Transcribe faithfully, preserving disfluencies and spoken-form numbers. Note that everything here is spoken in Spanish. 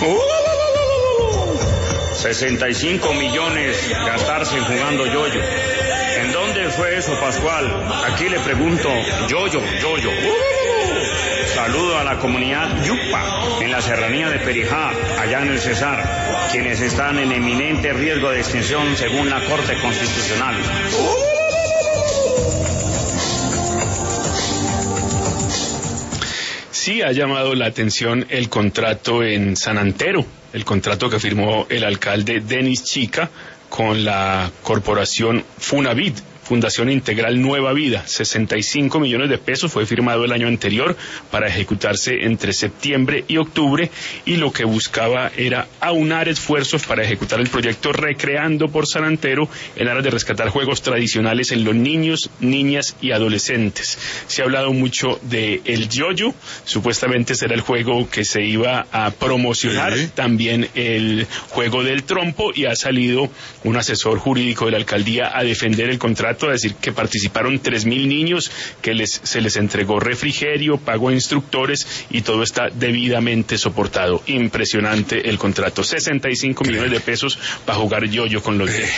sesenta y cinco millones gastarse jugando yoyo. ¿En dónde fue eso, Pascual? Aquí le pregunto, yoyo, yoyo. Saludo a la comunidad Yupa, en la serranía de Perijá, allá en el Cesar, quienes están en eminente riesgo de extinción según la Corte Constitucional. Sí ha llamado la atención el contrato en San Antero, el contrato que firmó el alcalde Denis Chica con la corporación Funavid, Fundación Integral Nueva Vida. sesenta y cinco millones de pesos fue firmado el año anterior para ejecutarse entre septiembre y octubre, y lo que buscaba era aunar esfuerzos para ejecutar el proyecto Recreando por San Antero en aras de rescatar juegos tradicionales en los niños, niñas y adolescentes. Se ha hablado mucho de el yoyo, supuestamente será el juego que se iba a promocionar, sí. También el juego del trompo, y ha salido un asesor jurídico de la alcaldía a defender el contrato, a decir que participaron tres mil niños, que les, se les entregó refrigerio, pago a instructores y todo está debidamente soportado. Impresionante el contrato, sesenta y cinco millones de pesos para jugar yoyo con los dedos.